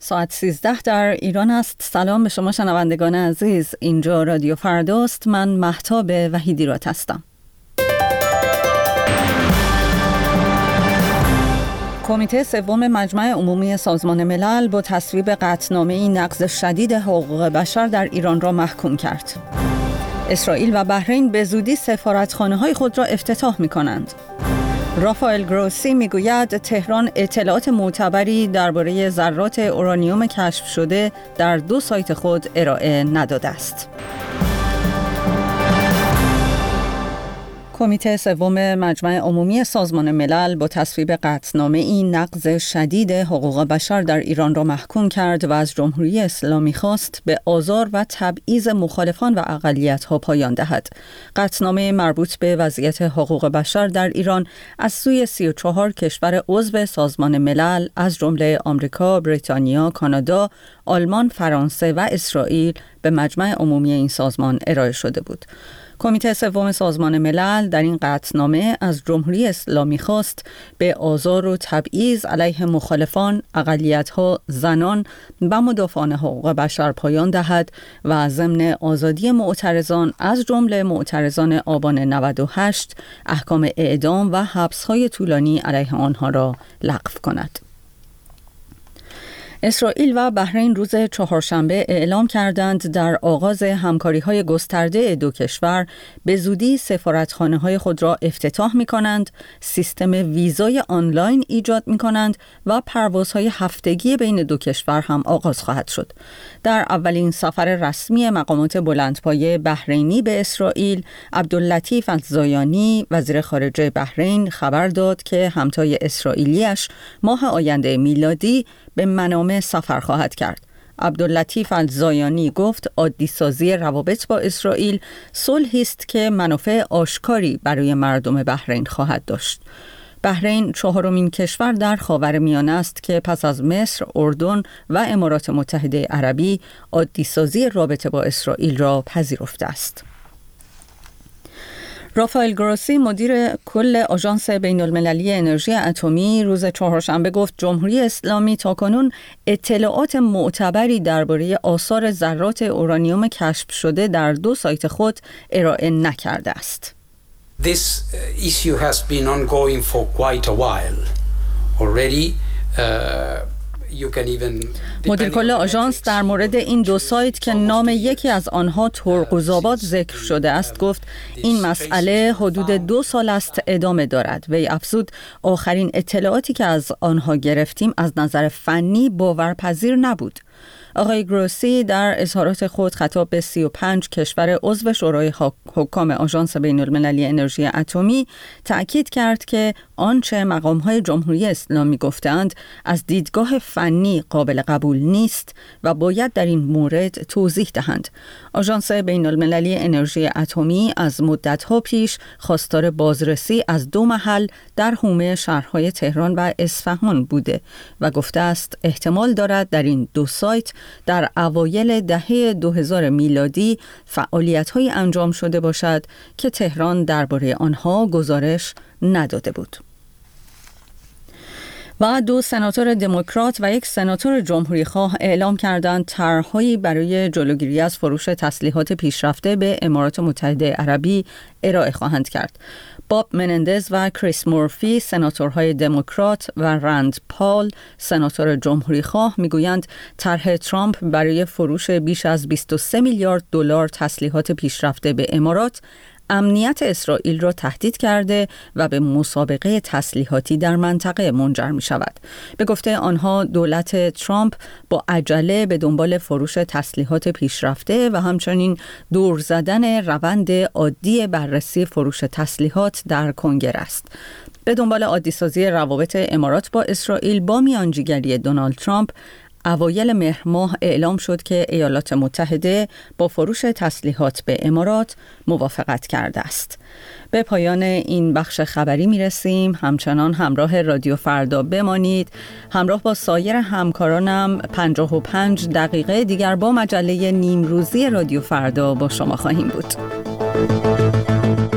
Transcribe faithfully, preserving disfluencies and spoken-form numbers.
ساعت سیزده در ایران است. سلام به شما شنوندگان عزیز. اینجا رادیو فرداست. من مهتاب وحیدی رات هستم. کمیته سوم مجمع عمومی سازمان ملل با تصویب قطعنامه‌ای نقض شدید حقوق بشر در ایران را محکوم کرد. اسرائیل و بحرین به زودی سفارتخانه‌های خود را افتتاح می‌کنند. رافائل گروسی میگوید تهران اطلاعات معتبری درباره ذرات اورانیوم کشف شده در دو سایت خود ارائه نداده است. کمیته سوم مجمع عمومی سازمان ملل با تصویب قطعنامه‌ای نقض شدید حقوق بشر در ایران را محکوم کرد و از جمهوری اسلامی خواست به آزار و تبعیض مخالفان و اقلیت‌ها پایان دهد. قطعنامه مربوط به وضعیت حقوق بشر در ایران از سوی سی و چهار کشور عضو سازمان ملل از جمله آمریکا، بریتانیا، کانادا، آلمان، فرانسه و اسرائیل به مجمع عمومی این سازمان ارائه شده بود. کمیته سوم سازمان ملل در این قطعنامه از جمهوری اسلامی خواست به آزار و تبعیض علیه مخالفان، اقلیت‌ها، زنان و مدافعان حقوق بشر پایان دهد و ضمن آزادی معترضان از جمله معترضان آبان نود و هشت احکام اعدام و حبس‌های طولانی علیه آنها را لغو کند. اسرائیل و بحرین روز چهارشنبه اعلام کردند در آغاز همکاری‌های گسترده دو کشور به زودی سفارتخانه‌های خود را افتتاح می‌کنند، سیستم ویزای آنلاین ایجاد می‌کنند و پروازهای هفتگی بین دو کشور هم آغاز خواهد شد. در اولین سفر رسمی مقامات بلندپایه بحرینی به اسرائیل، عبداللطیف الزایانی وزیر خارجه بحرین خبر داد که همتای اسرائیلیش ماه آینده میلادی به منامه سفر خواهد کرد. عبداللطیف الزایانی گفت عادی سازی روابط با اسرائیل صلحی است که منافع آشکاری برای مردم بحرین خواهد داشت. بحرین چهارمین کشور در خاورمیانه است که پس از مصر، اردن و امارات متحده عربی عادی سازی رابطه با اسرائیل را پذیرفته است. رافائل گروسی مدیر کل آژانس بین المللی انرژی اتمی روز چهارشنبه گفت جمهوری اسلامی تاکنون اطلاعات معتبری درباره آثار ذرات اورانیوم کشف شده در دو سایت خود ارائه نکرده است. This issue has been ongoing for quite a while already. Uh... مدیر کل آژانس در مورد این دو سایت که نام یکی از آنها ترقوزآباد ذکر شده است گفت این مسئله حدود دو سال است ادامه دارد. وی افزود آخرین اطلاعاتی که از آنها گرفتیم از نظر فنی باورپذیر نبود. آقای گروسی در اظهارات خود خطاب به سی و پنج کشور عضو شورای حکام آژانس بین المللی انرژی اتمی تأکید کرد که آنچه مقام‌های جمهوری اسلامی گفتند از دیدگاه فنی قابل قبول نیست و باید در این مورد توضیح دهند. آژانس بین المللی انرژی اتمی از مدت‌ها پیش خواستار بازرسی از دو محل در حومه شهرهای تهران و اصفهان بوده و گفته است احتمال دارد در این دو سایت در اوایل دهه دو هزار میلادی فعالیت‌هایی انجام شده باشد که تهران درباره آنها گزارش نداده بود. و دو سناتور دموکرات و یک سناتور جمهوری‌خواه اعلام کردند طرح‌هایی برای جلوگیری از فروش تسلیحات پیشرفته به امارات متحده عربی ارائه خواهند کرد. باب منندز و کریس مورفی سناتورهای دموکرات و رند پال سناتور جمهوری‌خواه میگویند طرح ترامپ برای فروش بیش از بیست و سه میلیارد دلار تسلیحات پیشرفته به امارات امنیت اسرائیل را تهدید کرده و به مسابقه تسلیحاتی در منطقه منجر می شود. به گفته آنها دولت ترامپ با عجله به دنبال فروش تسلیحات پیشرفته و همچنین دور زدن روند عادی بررسی فروش تسلیحات در کنگره است. به دنبال عادی‌سازی روابط امارات با اسرائیل با میانجیگری دونالد ترامپ اوایل مهر ماه اعلام شد که ایالات متحده با فروش تسلیحات به امارات موافقت کرده است. به پایان این بخش خبری می رسیم. همچنان همراه رادیو فردا بمانید. همراه با سایر همکارانم پنجاه و پنج دقیقه دیگر با مجله نیمروزی رادیو فردا با شما خواهیم بود.